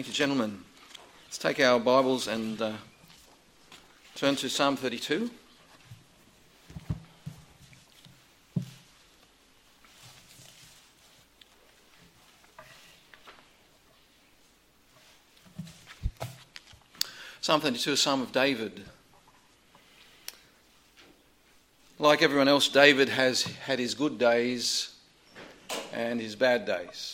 Thank you, gentlemen. Let's take our Bibles and turn to Psalm 32. Psalm 32 is a psalm of David. Like everyone else, David has had his good days and his bad days.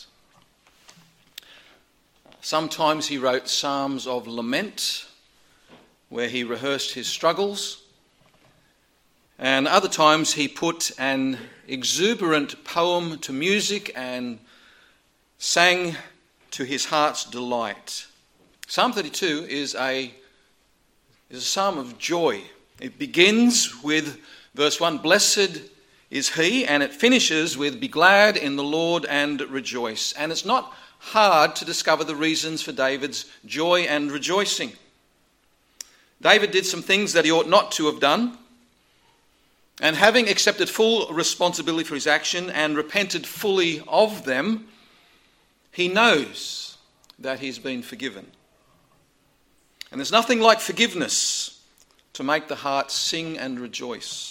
Sometimes he wrote psalms of lament, where he rehearsed his struggles, and other times he put an exuberant poem to music and sang to his heart's delight. Psalm 32 is a psalm of joy. It begins with verse 1, "Blessed is he," and it finishes with, "Be glad in the Lord and rejoice." And it's not hard to discover the reasons for David's joy and rejoicing. David did some things that he ought not to have done, and having accepted full responsibility for his action and repented fully of them, he knows that he's been forgiven. And there's nothing like forgiveness to make the heart sing and rejoice.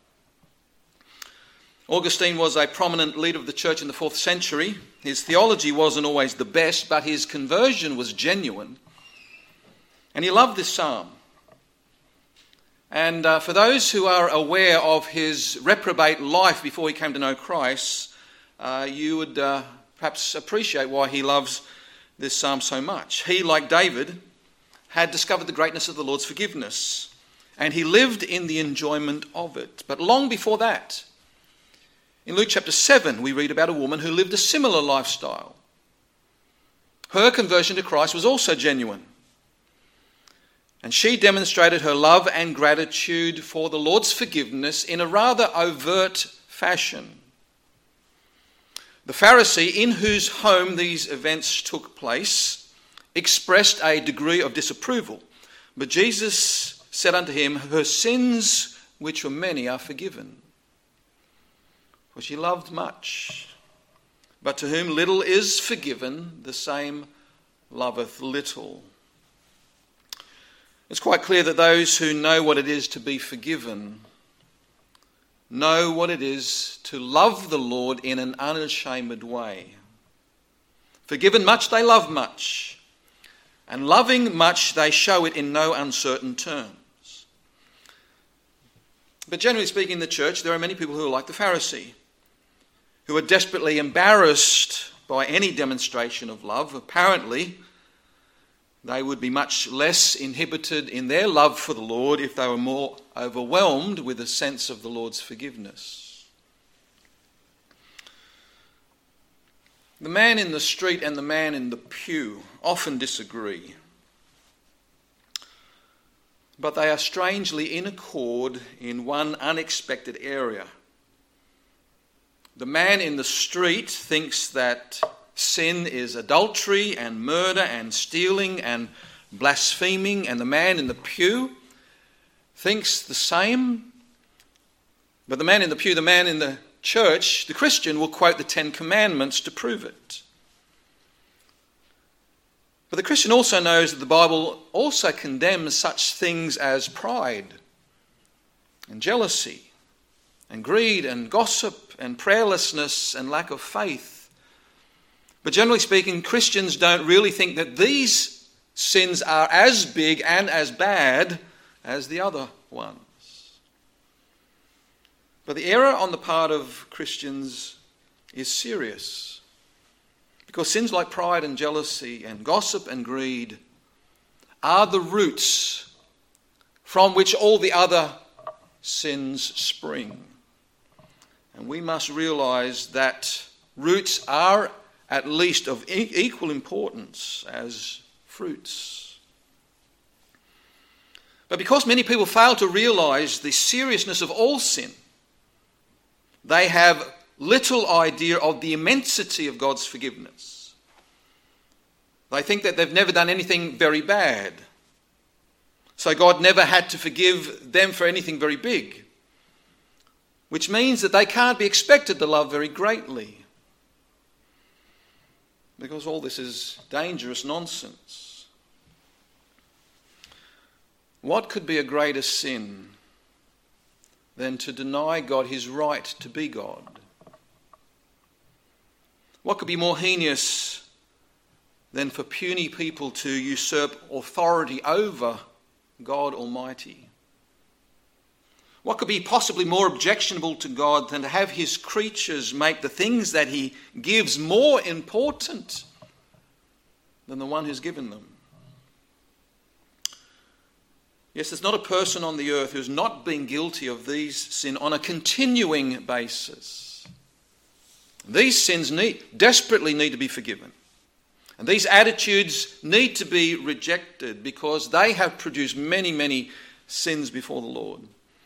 Augustine was a prominent leader of the church in the 4th century. His theology wasn't always the best, but his conversion was genuine. And he loved this psalm. And for those who are aware of his reprobate life before he came to know Christ, you would perhaps appreciate why he loves this psalm so much. He, like David, had discovered the greatness of the Lord's forgiveness, and he lived in the enjoyment of it. But long before that, in Luke chapter 7, we read about a woman who lived a similar lifestyle. Her conversion to Christ was also genuine, and she demonstrated her love and gratitude for the Lord's forgiveness in a rather overt fashion. The Pharisee in whose home these events took place expressed a degree of disapproval, but Jesus said unto him, "Her sins, which were many, are forgiven. For she loved much, but to whom little is forgiven, the same loveth little." It's quite clear that those who know what it is to be forgiven know what it is to love the Lord in an unashamed way. Forgiven much, they love much. And loving much, they show it in no uncertain terms. But generally speaking in the church, there are many people who are like the Pharisee, who are desperately embarrassed by any demonstration of love. Apparently, they would be much less inhibited in their love for the Lord if they were more overwhelmed with a sense of the Lord's forgiveness. The man in the street and the man in the pew often disagree, but they are strangely in accord in one unexpected area. The man in the street thinks that sin is adultery and murder and stealing and blaspheming, and the man in the pew thinks the same. But the man in the pew, the man in the church, the Christian, will quote the 10 Commandments to prove it. But the Christian also knows that the Bible also condemns such things as pride and jealousy and greed and gossip and prayerlessness and lack of faith. But generally speaking, Christians don't really think that these sins are as big and as bad as the other ones. But the error on the part of Christians is serious, because sins like pride and jealousy and gossip and greed are the roots from which all the other sins spring. And we must realize that roots are at least of equal importance as fruits. But because many people fail to realize the seriousness of all sin, they have little idea of the immensity of God's forgiveness. They think that they've never done anything very bad, so God never had to forgive them for anything very big, which means that they can't be expected to love very greatly. because all this is dangerous nonsense. What could be a greater sin than to deny God his right to be God? What could be more heinous than for puny people to usurp authority over God Almighty? What could be possibly more objectionable to God than to have his creatures make the things that he gives more important than the one who's given them? Yes, there's not a person on the earth who's not been guilty of these sins on a continuing basis. These sins desperately need to be forgiven. And these attitudes need to be rejected because they have produced many, many sins before the Lord.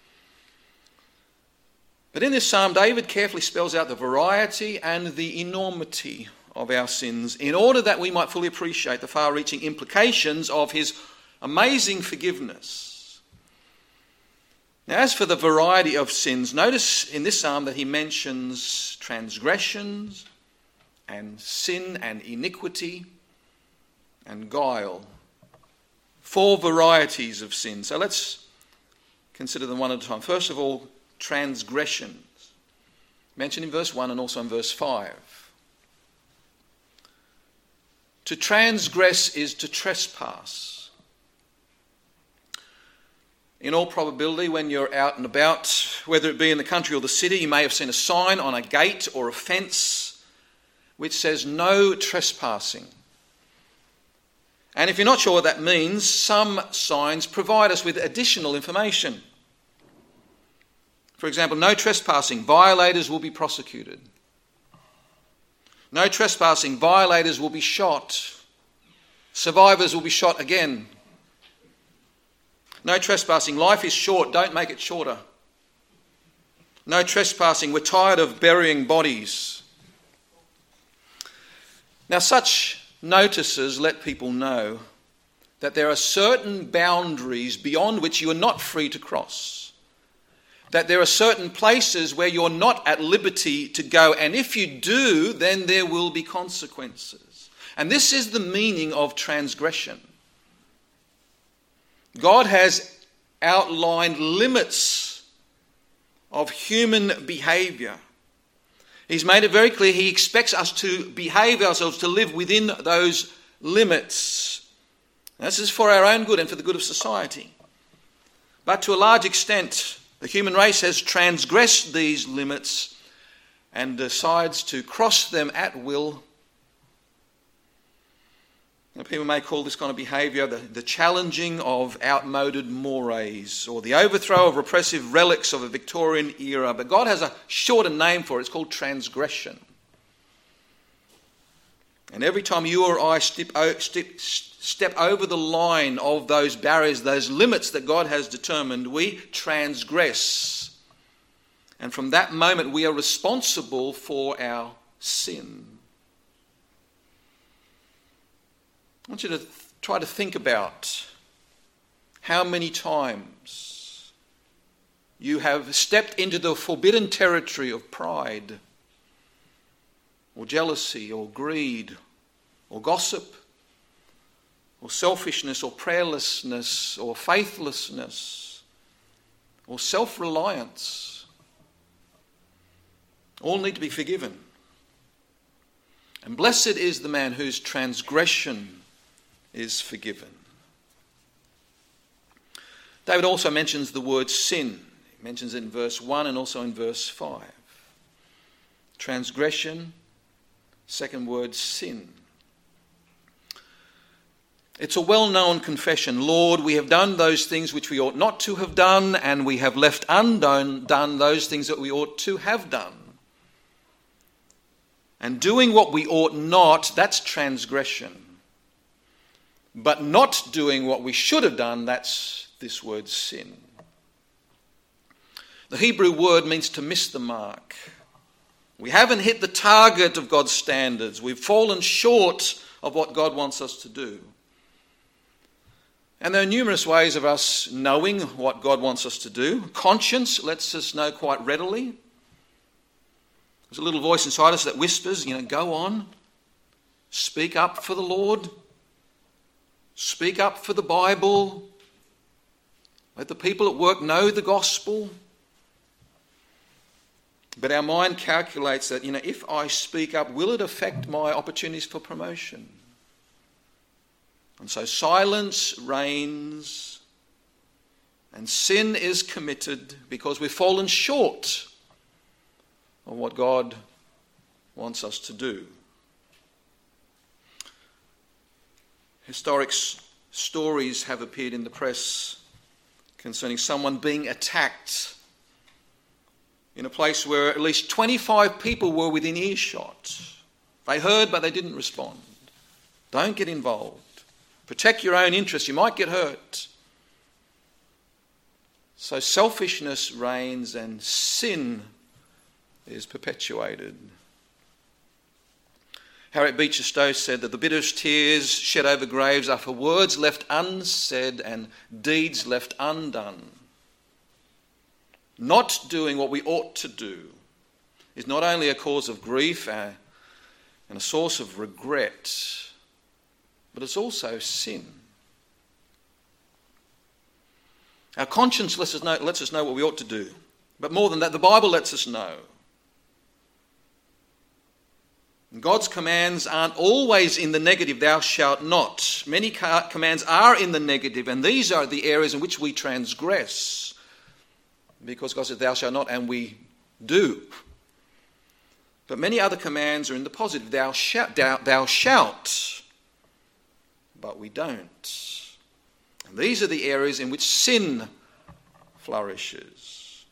But in this psalm, David carefully spells out the variety and the enormity of our sins in order that we might fully appreciate the far-reaching implications of his amazing forgiveness. Now, as for the variety of sins, notice in this psalm that he mentions transgressions and sin and iniquity and guile. 4 varieties of sin. So let's consider them one at a time. First of all, transgressions, mentioned in verse 1 and also in verse 5. To transgress is to trespass. In all probability, when you're out and about, whether it be in the country or the city, you may have seen a sign on a gate or a fence which says no trespassing. And if you're not sure what that means, some signs provide us with additional information. For example, no trespassing, violators will be prosecuted. No trespassing, violators will be shot. Survivors will be shot again. No trespassing, life is short, don't make it shorter. No trespassing, we're tired of burying bodies. Now, such notices let people know that there are certain boundaries beyond which you are not free to cross. That there are certain places where you're not at liberty to go, and if you do, then there will be consequences. And this is the meaning of transgression. God has outlined limits of human behaviour. He's made it very clear he expects us to behave ourselves, to live within those limits. This is for our own good and for the good of society. But to a large extent, the human race has transgressed these limits and decides to cross them at will. People may call this kind of behaviour the challenging of outmoded mores or the overthrow of repressive relics of a Victorian era. But God has a shorter name for it. It's called transgression. And every time you or I step over the line of those barriers, those limits that God has determined, we transgress. And from that moment, we are responsible for our sin. I want you to try to think about how many times you have stepped into the forbidden territory of pride or jealousy or greed or gossip or selfishness or prayerlessness or faithlessness or self-reliance. All need to be forgiven. And blessed is the man whose transgression is forgiven. David also mentions the word sin. He mentions it in verse 1 and also in verse 5. Transgression, second word, sin. It's a well-known confession. Lord, we have done those things which we ought not to have done, and we have left undone those things that we ought to have done. And doing what we ought not, that's transgression. But not doing what we should have done, that's this word sin. The Hebrew word means to miss the mark. We haven't hit the target of God's standards. We've fallen short of what God wants us to do. And there are numerous ways of us knowing what God wants us to do. Conscience lets us know quite readily. There's a little voice inside us that whispers, go on. Speak up for the Lord. Speak up for the Bible. Let the people at work know the gospel. But our mind calculates that, if I speak up, will it affect my opportunities for promotion? And so silence reigns and sin is committed because we've fallen short of what God wants us to do. Historic stories have appeared in the press concerning someone being attacked in a place where at least 25 people were within earshot. They heard, but they didn't respond. Don't get involved. Protect your own interests. You might get hurt. So selfishness reigns and sin is perpetuated. Harriet Beecher Stowe said that the bitterest tears shed over graves are for words left unsaid and deeds left undone. Not doing what we ought to do is not only a cause of grief and a source of regret, but it's also sin. Our conscience lets us know what we ought to do. But more than that, the Bible lets us know. God's commands aren't always in the negative, thou shalt not. Many commands are in the negative, and these are the areas in which we transgress. Because God said, thou shalt not, and we do. But many other commands are in the positive, thou shalt, but we don't. And these are the areas in which sin flourishes.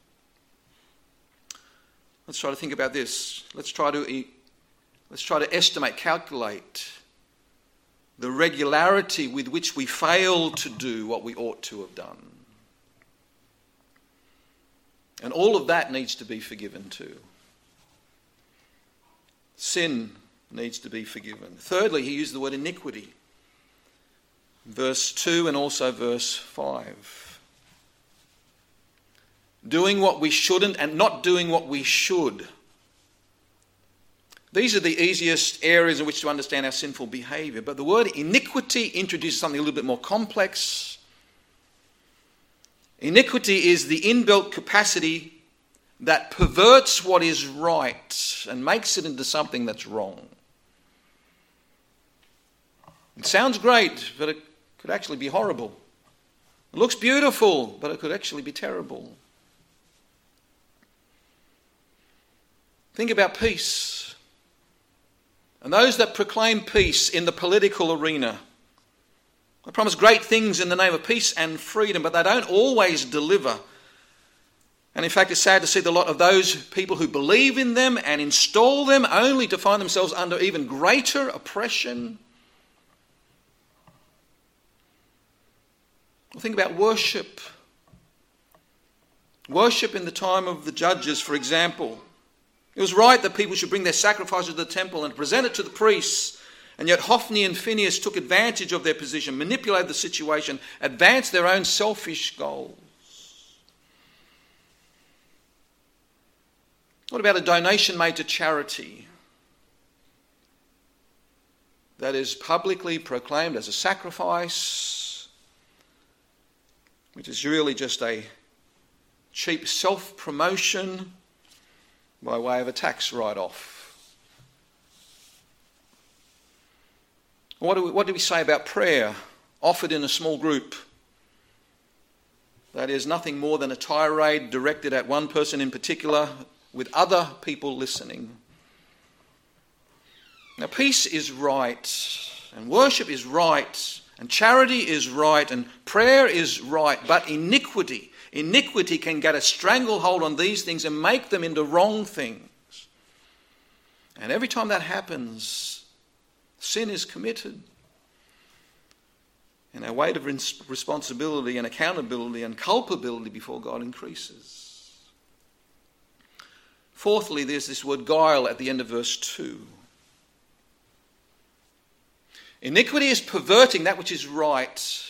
Let's try to think about this. Let's try to estimate, calculate the regularity with which we fail to do what we ought to have done. And all of that needs to be forgiven too. Sin needs to be forgiven. Thirdly, he used the word iniquity. Verse 2 and also verse 5. Doing what we shouldn't and not doing what we should. These are the easiest areas in which to understand our sinful behaviour. But the word iniquity introduces something a little bit more complex. Iniquity is the inbuilt capacity that perverts what is right and makes it into something that's wrong. It sounds great, but it could actually be horrible. It looks beautiful, but it could actually be terrible. Think about peace. And those that proclaim peace in the political arena, they promise great things in the name of peace and freedom, but they don't always deliver. And in fact, it's sad to see the lot of those people who believe in them and install them only to find themselves under even greater oppression. Well, think about worship. Worship in the time of the judges, for example. It was right that people should bring their sacrifices to the temple and present it to the priests. And yet Hophni and Phinehas took advantage of their position, manipulated the situation, advanced their own selfish goals. What about a donation made to charity that is publicly proclaimed as a sacrifice, which is really just a cheap self-promotion by way of a tax write-off? What do we say about prayer offered in a small group? That is nothing more than a tirade directed at one person in particular with other people listening. Now, peace is right, and worship is right, and charity is right, and prayer is right, but iniquity can get a stranglehold on these things and make them into wrong things. And every time that happens, sin is committed. And our weight of responsibility and accountability and culpability before God increases. Fourthly, there's this word guile at the end of verse 2. Iniquity is perverting that which is right,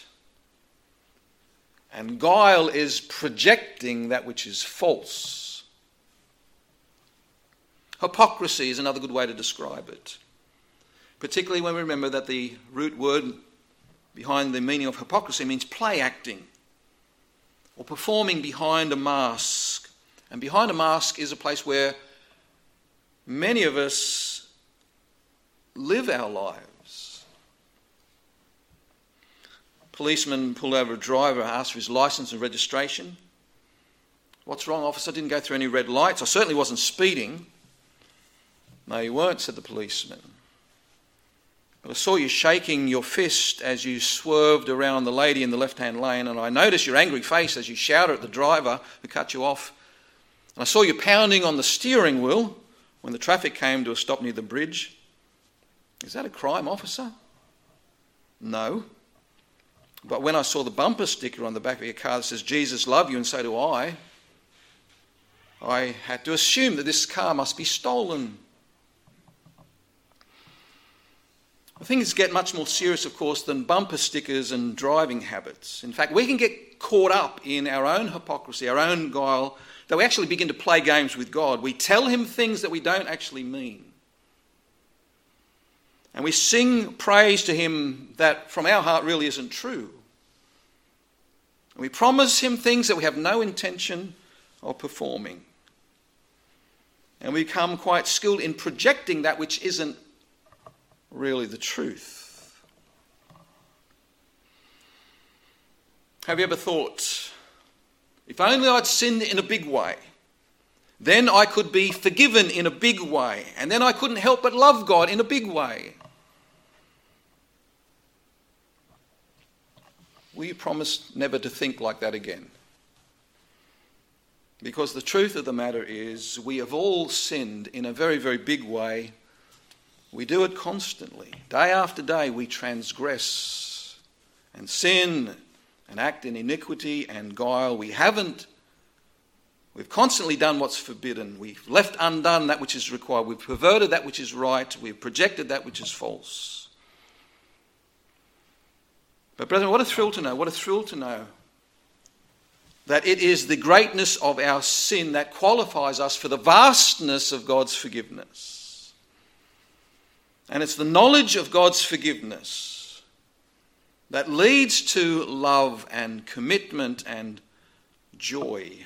and guile is projecting that which is false. Hypocrisy is another good way to describe it. particularly when we remember that the root word behind the meaning of hypocrisy means play acting or performing behind a mask. And behind a mask is a place where many of us live our lives. Policeman pulled over a driver, asked for his license and registration. "What's wrong, officer? I didn't go through any red lights. I certainly wasn't speeding." "No, you weren't," said the policeman. "But I saw you shaking your fist as you swerved around the lady in the left-hand lane, and I noticed your angry face as you shouted at the driver who cut you off. And I saw you pounding on the steering wheel when the traffic came to a stop near the bridge. Is that a crime, officer?" "No. But when I saw the bumper sticker on the back of your car that says, 'Jesus love you and so do I had to assume that this car must be stolen.'" Things get much more serious, of course, than bumper stickers and driving habits. In fact, we can get caught up in our own hypocrisy, our own guile, that we actually begin to play games with God. We tell him things that we don't actually mean. And we sing praise to him that from our heart really isn't true. And we promise him things that we have no intention of performing. And we become quite skilled in projecting that which isn't really the truth. Have you ever thought, if only I'd sinned in a big way, then I could be forgiven in a big way, and then I couldn't help but love God in a big way? Will you promise never to think like that again? Because the truth of the matter is, we have all sinned in a very, very big way. We do it constantly. Day after day we transgress and sin and act in iniquity and guile. We've constantly done what's forbidden. We've left undone that which is required. We've perverted that which is right. We've projected that which is false. But brethren, what a thrill to know that it is the greatness of our sin that qualifies us for the vastness of God's forgiveness. And it's the knowledge of God's forgiveness that leads to love and commitment and joy.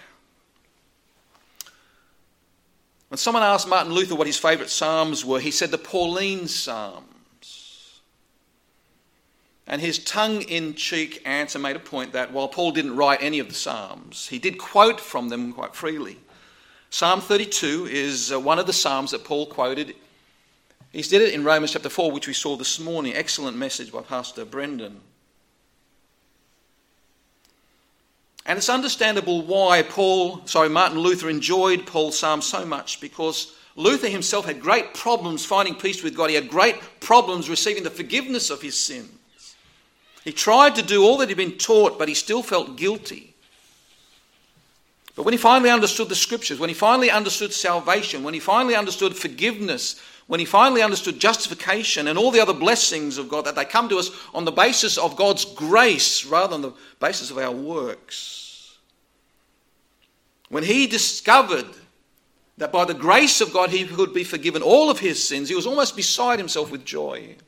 When someone asked Martin Luther what his favourite psalms were, he said the Pauline Psalms. And his tongue-in-cheek answer made a point that while Paul didn't write any of the Psalms, he did quote from them quite freely. Psalm 32 is one of the Psalms that Paul quoted. He did it in Romans chapter 4, which we saw this morning. Excellent message by Pastor Brendan. And it's understandable why Martin Luther enjoyed Paul's Psalm so much, because Luther himself had great problems finding peace with God. He had great problems receiving the forgiveness of his sins. He tried to do all that he'd been taught, but he still felt guilty. But when he finally understood the scriptures, when he finally understood salvation, when he finally understood forgiveness, when he finally understood justification and all the other blessings of God, that they come to us on the basis of God's grace rather than the basis of our works. When he discovered that by the grace of God he could be forgiven all of his sins, he was almost beside himself with joy.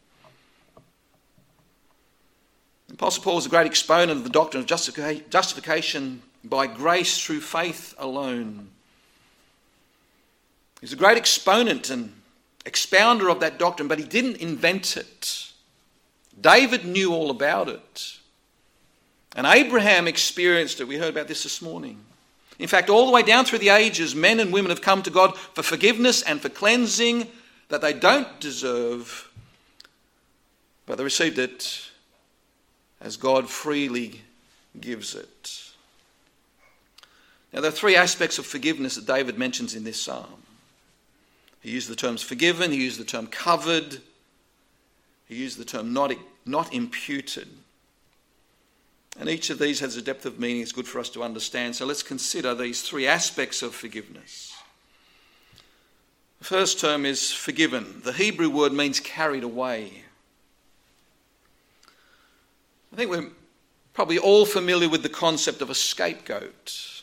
Apostle Paul was a great exponent of the doctrine of justification by grace through faith alone. He's a great exponent and expounder of that doctrine, but he didn't invent it. David knew all about it. And Abraham experienced it. We heard about this morning. In fact, all the way down through the ages, men and women have come to God for forgiveness and for cleansing that they don't deserve, but they received it as God freely gives it. Now, there are three aspects of forgiveness that David mentions in this psalm. He used the terms forgiven, he used the term covered, he used the term not imputed. And each of these has a depth of meaning it's good for us to understand. So let's consider these three aspects of forgiveness. The first term is forgiven. The Hebrew word means carried away. I think we're probably all familiar with the concept of a scapegoat.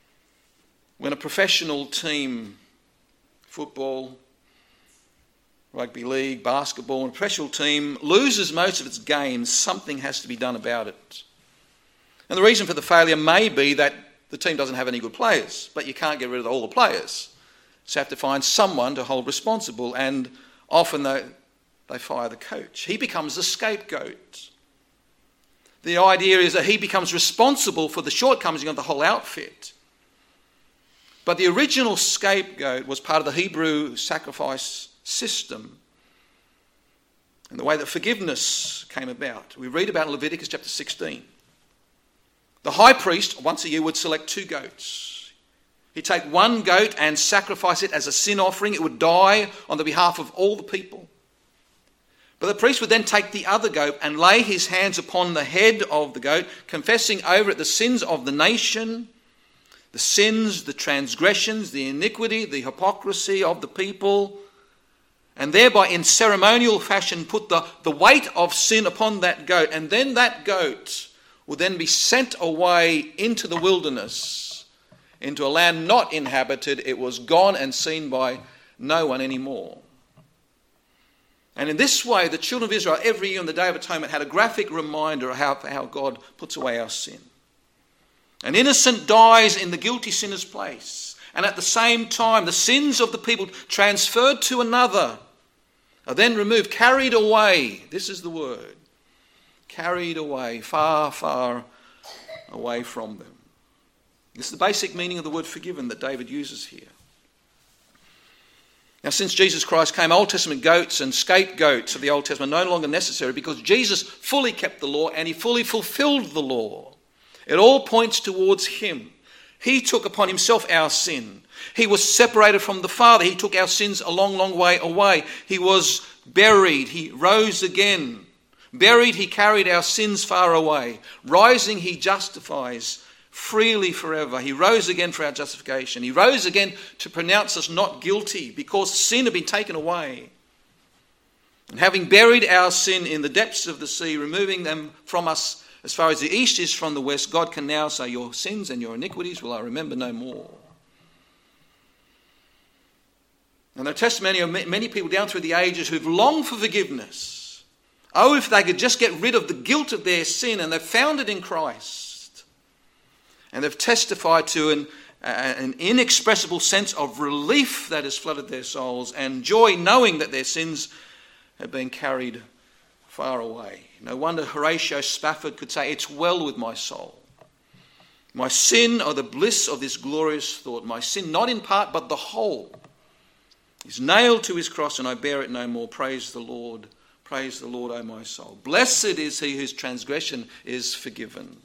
When a professional team, football, rugby league, basketball, and a professional team loses most of its games, something has to be done about it. And the reason for the failure may be that the team doesn't have any good players, but you can't get rid of all the players. So you have to find someone to hold responsible, and often they fire the coach. He becomes the scapegoat. The idea is that he becomes responsible for the shortcomings of the whole outfit. But the original scapegoat was part of the Hebrew sacrifice system and the way that forgiveness came about. We read about in Leviticus chapter 16. The high priest, once a year, would select 2 goats. He'd take one goat and sacrifice it as a sin offering. It would die on the behalf of all the people. But the priest would then take the other goat and lay his hands upon the head of the goat, confessing over it the sins of the nation, the sins, the transgressions, the iniquity, the hypocrisy of the people, and thereby in ceremonial fashion put the weight of sin upon that goat. And then that goat will then be sent away into the wilderness, into a land not inhabited. It was gone and seen by no one anymore. And in this way, the children of Israel every year on the Day of Atonement had a graphic reminder of how God puts away our sin. An innocent dies in the guilty sinner's place. And at the same time, the sins of the people transferred to another are then removed, carried away. This is the word. Carried away, far, far away from them. This is the basic meaning of the word forgiven that David uses here. Now, since Jesus Christ came, Old Testament goats and scapegoats of the Old Testament are no longer necessary because Jesus fully kept the law and he fully fulfilled the law. It all points towards him. He took upon himself our sin. He was separated from the Father. He took our sins a long, long way away. He was buried. He rose again. Buried, he carried our sins far away. Rising, he justifies freely forever. He rose again for our justification. He rose again to pronounce us not guilty because sin had been taken away. And having buried our sin in the depths of the sea, removing them from us as far as the east is from the west, God can now say, your sins and your iniquities will I remember no more. And the testimony of many people down through the ages who've longed for forgiveness. Oh, if they could just get rid of the guilt of their sin, and they've found it in Christ. And they've testified to an inexpressible sense of relief that has flooded their souls and joy knowing that their sins have been carried far away. No wonder Horatio Spafford could say, it's well with my soul. My sin are the bliss of this glorious thought. My sin, not in part, but the whole, is nailed to his cross and I bear it no more. Praise the Lord. Praise the Lord, O my soul. Blessed is he whose transgression is forgiven.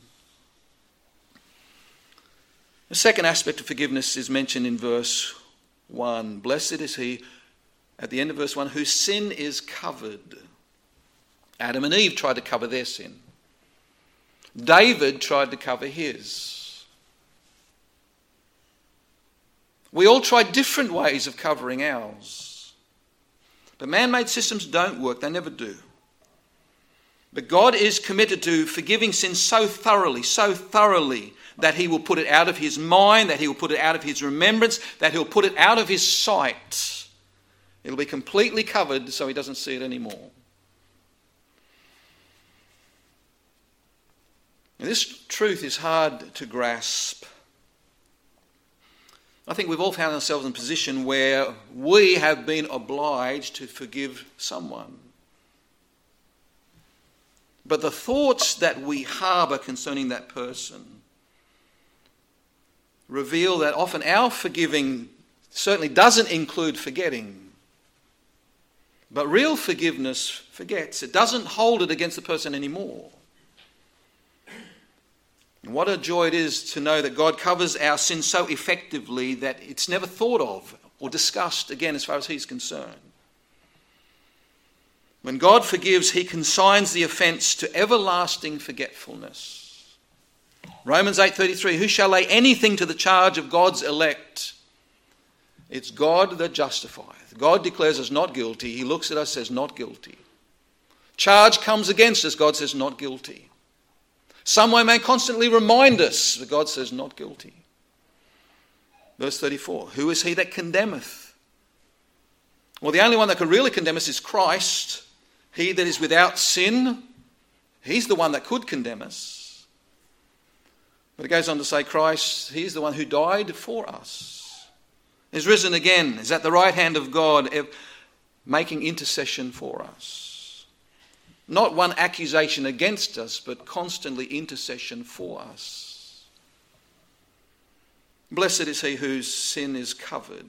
The second aspect of forgiveness is mentioned in verse 1. Blessed is he, at the end of verse 1, whose sin is covered. Adam and Eve tried to cover their sin. David tried to cover his. We all try different ways of covering ours. But man-made systems don't work. They never do. But God is committed to forgiving sin so thoroughly, that he will put it out of his mind, that he will put it out of his remembrance, that he'll put it out of his sight. It'll be completely covered so he doesn't see it anymore. And this truth is hard to grasp. I think we've all found ourselves in a position where we have been obliged to forgive someone. But the thoughts that we harbour concerning that person reveal that often our forgiving certainly doesn't include forgetting. But real forgiveness forgets. It doesn't hold it against the person anymore. And what a joy it is to know that God covers our sin so effectively that it's never thought of or discussed again as far as he's concerned. When God forgives, he consigns the offence to everlasting forgetfulness. Romans 8:33, who shall lay anything to the charge of God's elect? It's God that justifieth. God declares us not guilty. He looks at us, says not guilty. Charge comes against us, God says not guilty. Someone may constantly remind us, but God says not guilty. Verse 34, who is he that condemneth? Well, the only one that could really condemn us is Christ. He that is without sin, he's the one that could condemn us. But it goes on to say Christ, he's the one who died for us. He's risen again. He's at the right hand of God, making intercession for us. Not one accusation against us, but constantly intercession for us. Blessed is he whose sin is covered.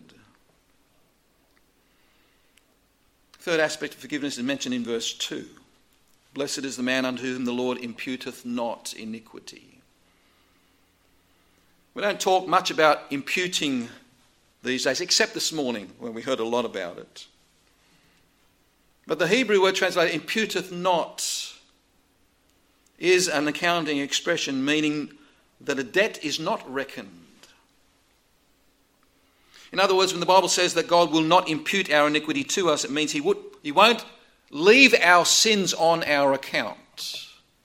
Third aspect of forgiveness is mentioned in verse 2. Blessed is the man unto whom the Lord imputeth not iniquity. We don't talk much about imputing these days, except this morning when we heard a lot about it. But the Hebrew word translated imputeth not is an accounting expression meaning that a debt is not reckoned. In other words, when the Bible says that God will not impute our iniquity to us, it means he won't leave our sins on our account.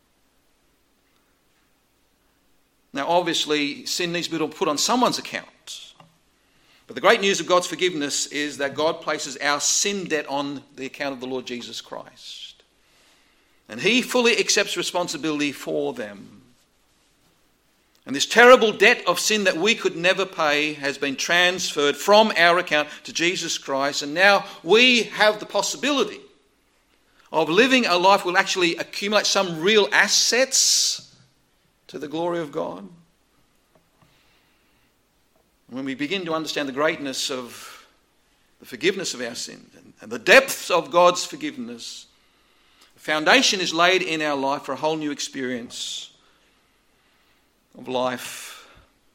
Now, obviously, sin needs to be put on someone's account. But the great news of God's forgiveness is that God places our sin debt on the account of the Lord Jesus Christ. And he fully accepts responsibility for them. And this terrible debt of sin that we could never pay has been transferred from our account to Jesus Christ. And now we have the possibility of living a life that will actually accumulate some real assets to the glory of God. When we begin to understand the greatness of the forgiveness of our sins and the depths of God's forgiveness, the foundation is laid in our life for a whole new experience of life.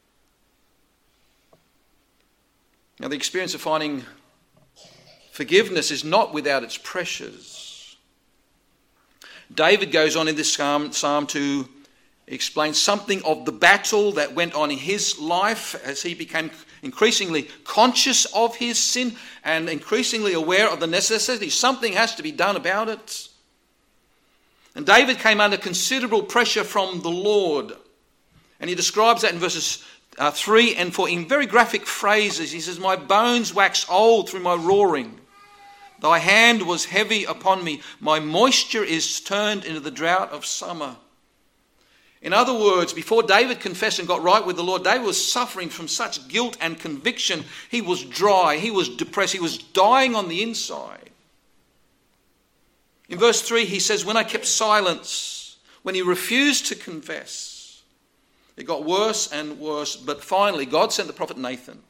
Now, the experience of finding forgiveness is not without its pressures. David goes on in this psalm to explain something of the battle that went on in his life as he became increasingly conscious of his sin and increasingly aware of the necessity. Something has to be done about it. And David came under considerable pressure from the Lord. And he describes that in verses 3 and 4 in very graphic phrases. He says, "My bones wax old through my roaring. Thy hand was heavy upon me. My moisture is turned into the drought of summer." In other words, before David confessed and got right with the Lord, David was suffering from such guilt and conviction. He was dry, he was depressed, he was dying on the inside. In verse 3 he says, "When I kept silence," when he refused to confess, it got worse and worse. But finally God sent the prophet Nathan.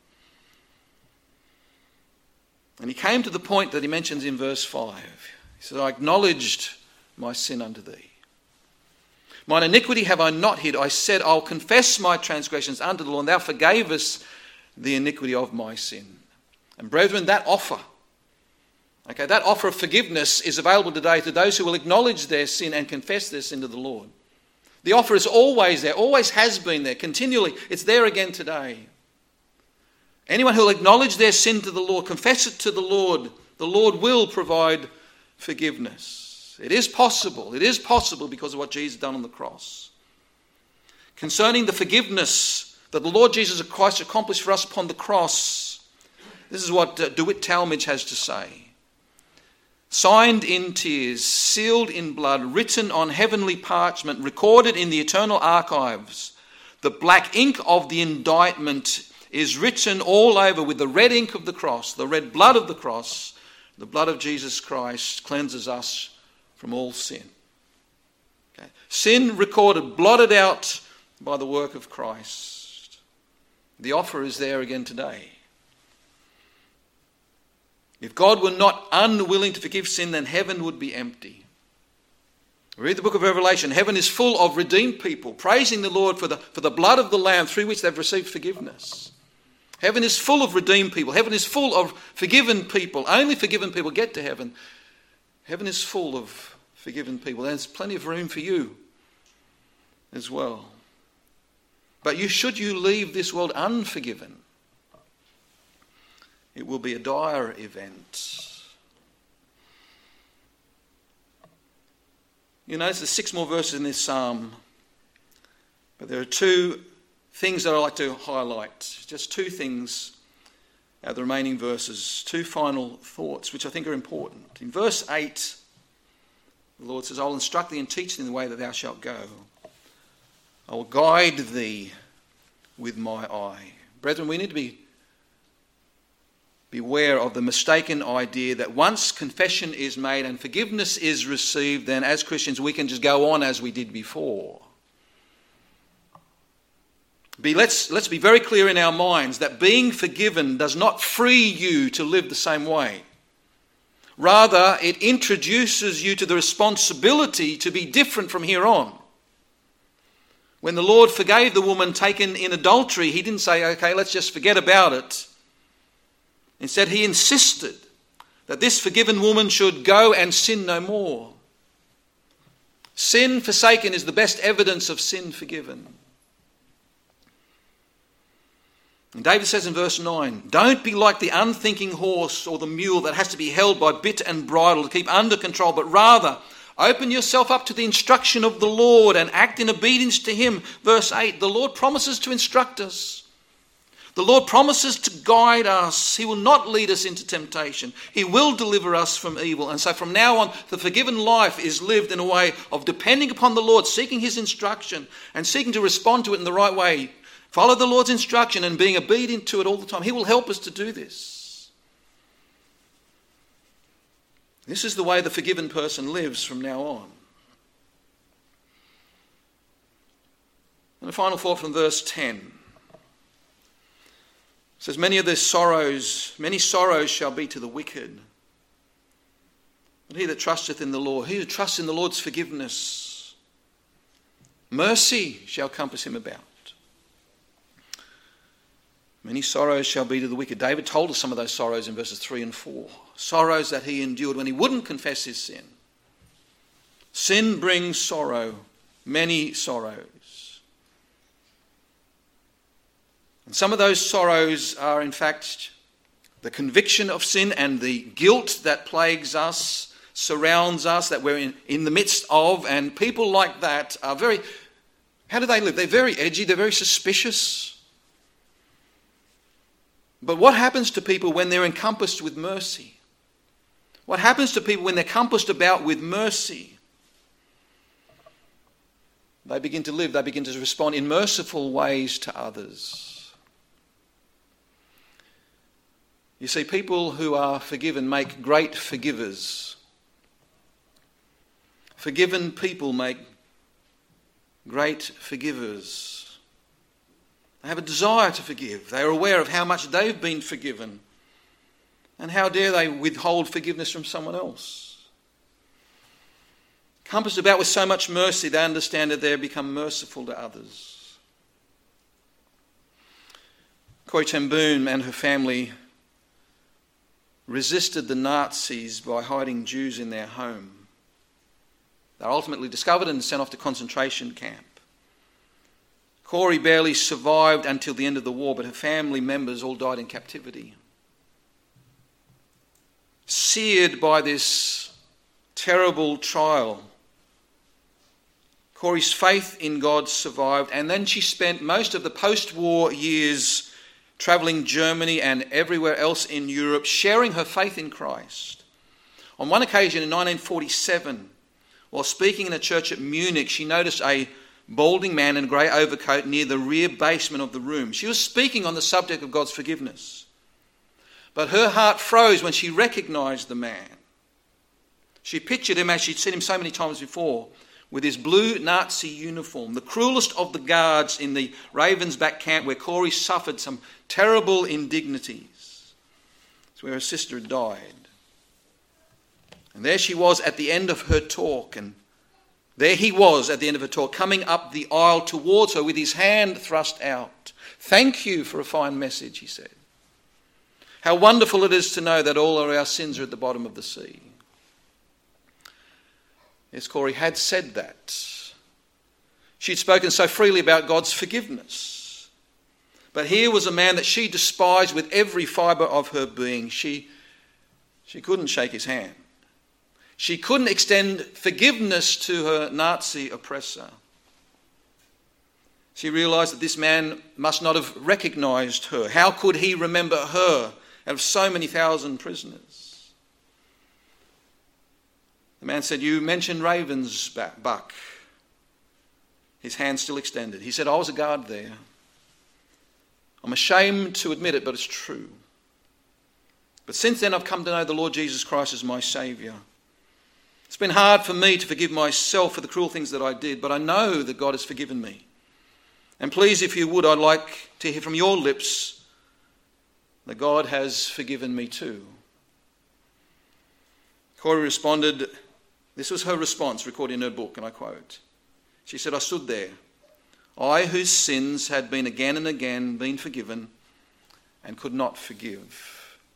And he came to the point that he mentions in verse 5. He said, "I acknowledged my sin unto thee. Mine iniquity have I not hid. I said, I'll confess my transgressions unto the Lord, and thou forgavest the iniquity of my sin." And brethren, that offer of forgiveness is available today to those who will acknowledge their sin and confess their sin to the Lord. The offer is always there, always has been there, continually. It's there again today. Anyone who will acknowledge their sin to the Lord, confess it to the Lord will provide forgiveness. It is possible because of what Jesus done on the cross. Concerning the forgiveness that the Lord Jesus Christ accomplished for us upon the cross, this is what DeWitt Talmage has to say. "Signed in tears, sealed in blood, written on heavenly parchment, recorded in the eternal archives, the black ink of the indictment is written all over with the red ink of the cross, the red blood of the cross. The blood of Jesus Christ cleanses us from all sin." Okay. Sin recorded, blotted out by the work of Christ. The offer is there again today. If God were not unwilling to forgive sin, then heaven would be empty. Read the book of Revelation. Heaven is full of redeemed people, praising the Lord for the blood of the Lamb through which they've received forgiveness. Heaven is full of redeemed people. Heaven is full of forgiven people. Only forgiven people get to heaven. Heaven is full of forgiven people. There's plenty of room for you as well. But should you leave this world unforgiven, it will be a dire event. You notice there's 6 more verses in this psalm, but there are 2 things that I'd like to highlight. Just 2 things the remaining verses, two final thoughts which I think are important. In verse 8, the Lord says, I will instruct thee and teach thee in the way that thou shalt go. I will guide thee with my eye. Brethren, we need to beware of the mistaken idea that once confession is made and forgiveness is received, then as Christians we can just go on as we did before. Let's be very clear in our minds that being forgiven does not free you to live the same way. Rather, it introduces you to the responsibility to be different from here on. When the Lord forgave the woman taken in adultery, he didn't say, okay, let's just forget about it. Instead, he insisted that this forgiven woman should go and sin no more. Sin forsaken is the best evidence of sin forgiven. And David says in verse 9, don't be like the unthinking horse or the mule that has to be held by bit and bridle to keep under control, but rather open yourself up to the instruction of the Lord and act in obedience to him. Verse 8, the Lord promises to instruct us. The Lord promises to guide us. He will not lead us into temptation. He will deliver us from evil. And so from now on, the forgiven life is lived in a way of depending upon the Lord, seeking his instruction and seeking to respond to it in the right way. Follow the Lord's instruction and being obedient to it all the time. He will help us to do this. This is the way the forgiven person lives from now on. And a final thought from verse 10. It says, many sorrows shall be to the wicked. But he that trusteth in the Lord, he who trusts in the Lord's forgiveness, mercy shall compass him about. Many sorrows shall be to the wicked. David told us some of those sorrows in verses 3 and 4. Sorrows that he endured when he wouldn't confess his sin. Sin brings sorrow, many sorrows. And some of those sorrows are in fact the conviction of sin and the guilt that plagues us, surrounds us, that we're in the midst of. And people like that are how do they live? They're very edgy, they're very suspicious. But what happens to people when they're encompassed with mercy? What happens to people when they're compassed about with mercy? They begin to live, they begin to respond in merciful ways to others. You see, people who are forgiven make great forgivers. Forgiven people make great forgivers. They have a desire to forgive. They are aware of how much they've been forgiven. And how dare they withhold forgiveness from someone else? Compassed about with so much mercy, they understand that they become merciful to others. Corrie ten Boom and her family resisted the Nazis by hiding Jews in their home. They were ultimately discovered and sent off to concentration camp. Corrie barely survived until the end of the war, but her family members all died in captivity. Seared by this terrible trial, Corrie's faith in God survived, and then she spent most of the post-war years travelling Germany and everywhere else in Europe, sharing her faith in Christ. On one occasion in 1947, while speaking in a church at Munich, she noticed a balding man in a grey overcoat near the rear basement of the room. She was speaking on the subject of God's forgiveness. But her heart froze when she recognised the man. She pictured him as she'd seen him so many times before, with his blue Nazi uniform, the cruelest of the guards in the Ravensback camp where Corrie suffered some terrible indignities. It's where her sister had died. And there she was at the end of her talk, and there he was at the end of her talk, coming up the aisle towards her with his hand thrust out. Thank you for a fine message, he said. How wonderful it is to know that all of our sins are at the bottom of the sea. Yes, Corrie had said that. She'd spoken so freely about God's forgiveness. But here was a man that she despised with every fibre of her being. She couldn't shake his hand. She couldn't extend forgiveness to her Nazi oppressor. She realised that this man must not have recognised her. How could he remember her out of so many thousand prisoners. The man said, "You mentioned Ravensbuck." His hand still extended. He said, "I was a guard there. I'm ashamed to admit it, but it's true. But since then I've come to know the Lord Jesus Christ as my Saviour. It's been hard for me to forgive myself for the cruel things that I did, but I know that God has forgiven me. And please, if you would, I'd like to hear from your lips that God has forgiven me too." Corey responded, this was her response recorded in her book, and I quote. She said, "I stood there, I whose sins had been again and again been forgiven and could not forgive.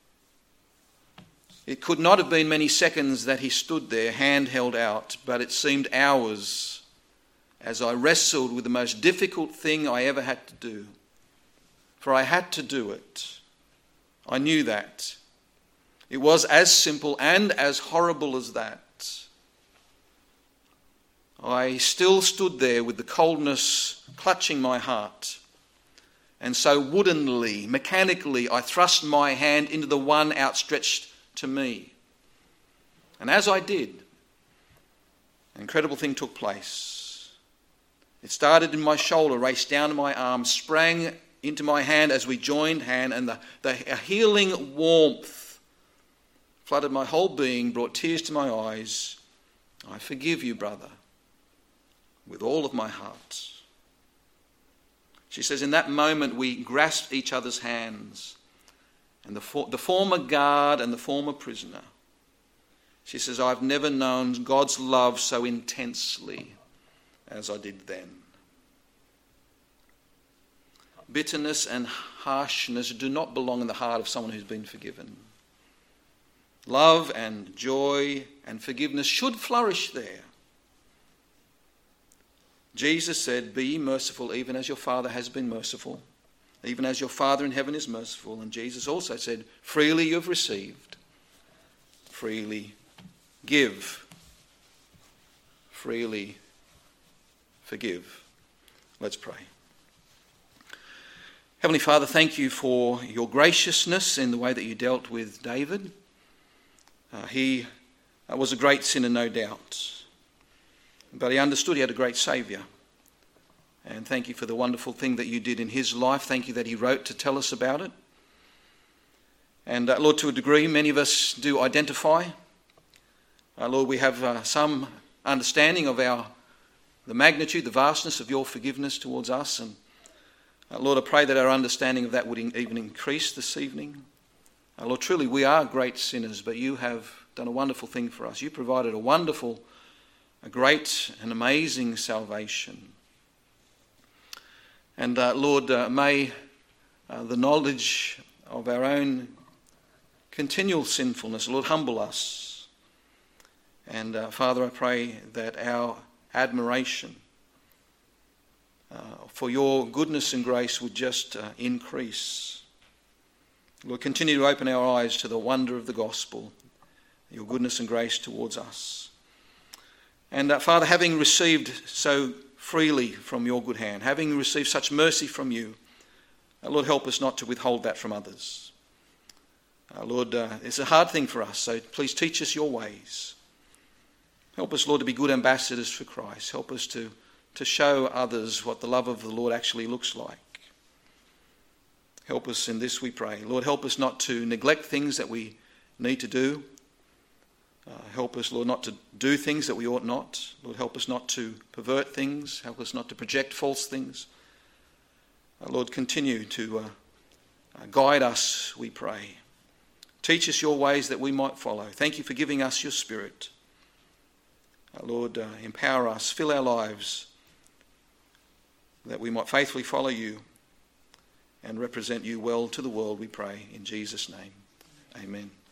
It could not have been many seconds that he stood there, hand held out, but it seemed hours as I wrestled with the most difficult thing I ever had to do. For I had to do it. I knew that. It was as simple and as horrible as that. I still stood there with the coldness clutching my heart. And so woodenly, mechanically, I thrust my hand into the one outstretched to me. And as I did, an incredible thing took place. It started in my shoulder, raced down to my arm, sprang into my hand as we joined hand, and the healing warmth flooded my whole being, brought tears to my eyes. I forgive you, brother, with all of my heart. She says, in that moment we grasped each other's hands, and the former guard and the former prisoner. She says, I've never known God's love so intensely as I did then. Bitterness and harshness do not belong in the heart of someone who's been forgiven. Love and joy and forgiveness should flourish there. Jesus said, be ye merciful even as your Father has been merciful, even as your Father in heaven is merciful. And Jesus also said, freely you have received, freely give, freely forgive. Let's pray. Heavenly Father, thank you for your graciousness in the way that you dealt with David. He was a great sinner, no doubt. But he understood he had a great Saviour. And thank you for the wonderful thing that you did in his life. Thank you that he wrote to tell us about it. And Lord, to a degree, many of us do identify. Lord, we have some understanding of the magnitude, the vastness of your forgiveness towards us. And Lord, I pray that our understanding of that would even increase this evening. Lord, truly we are great sinners, but you have done a wonderful thing for us. You provided a great and amazing salvation. And Lord, may the knowledge of our own continual sinfulness, Lord, humble us. And Father, I pray that our admiration for your goodness and grace would just increase. Lord, continue to open our eyes to the wonder of the gospel, your goodness and grace towards us. And Father, having received so freely from your good hand, having received such mercy from you, Lord, help us not to withhold that from others. Lord, it's a hard thing for us, so please teach us your ways. Help us, Lord, to be good ambassadors for Christ. Help us to show others what the love of the Lord actually looks like. Help us in this, we pray. Lord, help us not to neglect things that we need to do. Help us, Lord, not to do things that we ought not. Lord, help us not to pervert things. Help us not to project false things. Lord, continue to guide us, we pray. Teach us your ways that we might follow. Thank you for giving us your Spirit. Lord, empower us, fill our lives, that we might faithfully follow you and represent you well to the world, we pray. In Jesus' name, amen.